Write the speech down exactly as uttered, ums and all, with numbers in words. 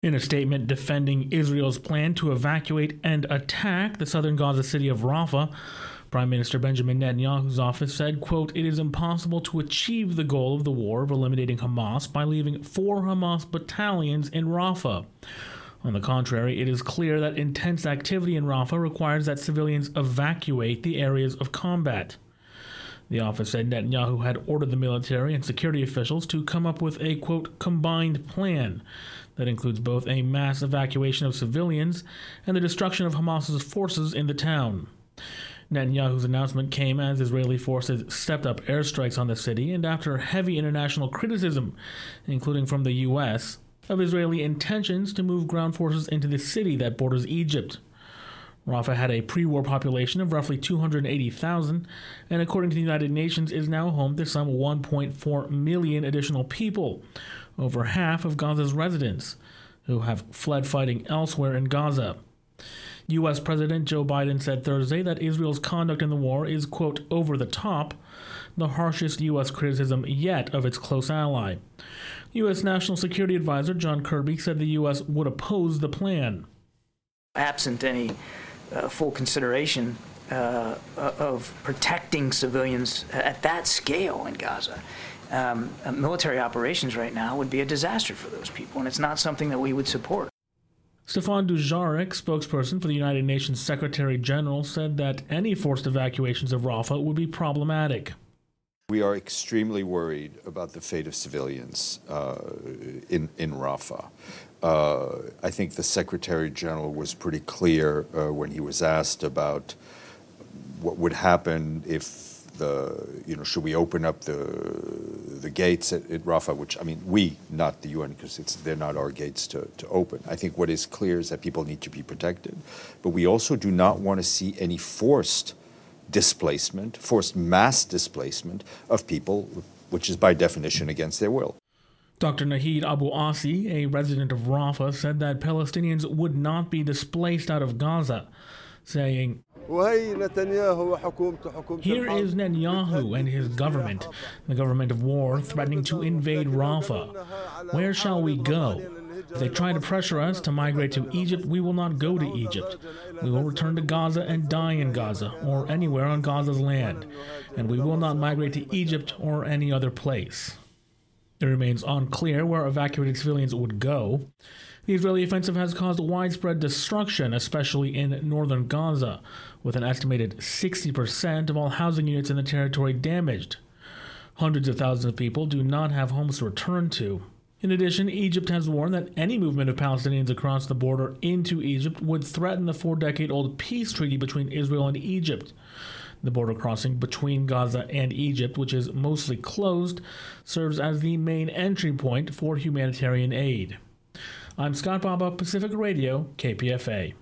In a statement defending Israel's plan to evacuate and attack the southern Gaza city of Rafah, Prime Minister Benjamin Netanyahu's office said, quote, "It is impossible to achieve the goal of the war of eliminating Hamas by leaving four Hamas battalions in Rafah. On the contrary, it is clear that intense activity in Rafah requires that civilians evacuate the areas of combat." The office said Netanyahu had ordered the military and security officials to come up with a, quote, "combined plan" that includes both a mass evacuation of civilians and the destruction of Hamas's forces in the town. Netanyahu's announcement came as Israeli forces stepped up airstrikes on the city and after heavy international criticism, including from the U S, of Israeli intentions to move ground forces into the city that borders Egypt. Rafah had a pre-war population of roughly two hundred eighty thousand, and according to the United Nations is now home to some one point four million additional people, over half of Gaza's residents, who have fled fighting elsewhere in Gaza. U S. President Joe Biden said Thursday that Israel's conduct in the war is, quote, "over the top," the harshest U S criticism yet of its close ally. U S. National Security Advisor John Kirby said the U S would oppose the plan. Absent any uh, full consideration uh, of protecting civilians at that scale in Gaza, um, uh, military operations right now would be a disaster for those people, and it's not something that we would support. Stefan Dujarric, spokesperson for the United Nations Secretary General, said that any forced evacuations of Rafah would be problematic. We are extremely worried about the fate of civilians uh, in, in Rafah. Uh, I think the Secretary General was pretty clear uh, when he was asked about what would happen if the, you know, should we open up the the gates at, at Rafah, which, I mean, we, not the U N, because it's, they're not our gates to, to open. I think what is clear is that people need to be protected, but we also do not want to see any forced displacement, forced mass displacement of people, which is by definition against their will. Doctor Nahid Abu Asi, a resident of Rafah, said that Palestinians would not be displaced out of Gaza, saying, "Here is Netanyahu and his government, the government of war, threatening to invade Rafah. Where shall we go? If they try to pressure us to migrate to Egypt, we will not go to Egypt. We will return to Gaza and die in Gaza, or anywhere on Gaza's land, and we will not migrate to Egypt or any other place." It remains unclear where evacuated civilians would go. The Israeli offensive has caused widespread destruction, especially in northern Gaza, with an estimated sixty percent of all housing units in the territory damaged. Hundreds of thousands of people do not have homes to return to. In addition, Egypt has warned that any movement of Palestinians across the border into Egypt would threaten the four-decade-old peace treaty between Israel and Egypt. The border crossing between Gaza and Egypt, which is mostly closed, serves as the main entry point for humanitarian aid. I'm Scott Baba, Pacific Radio, K P F A.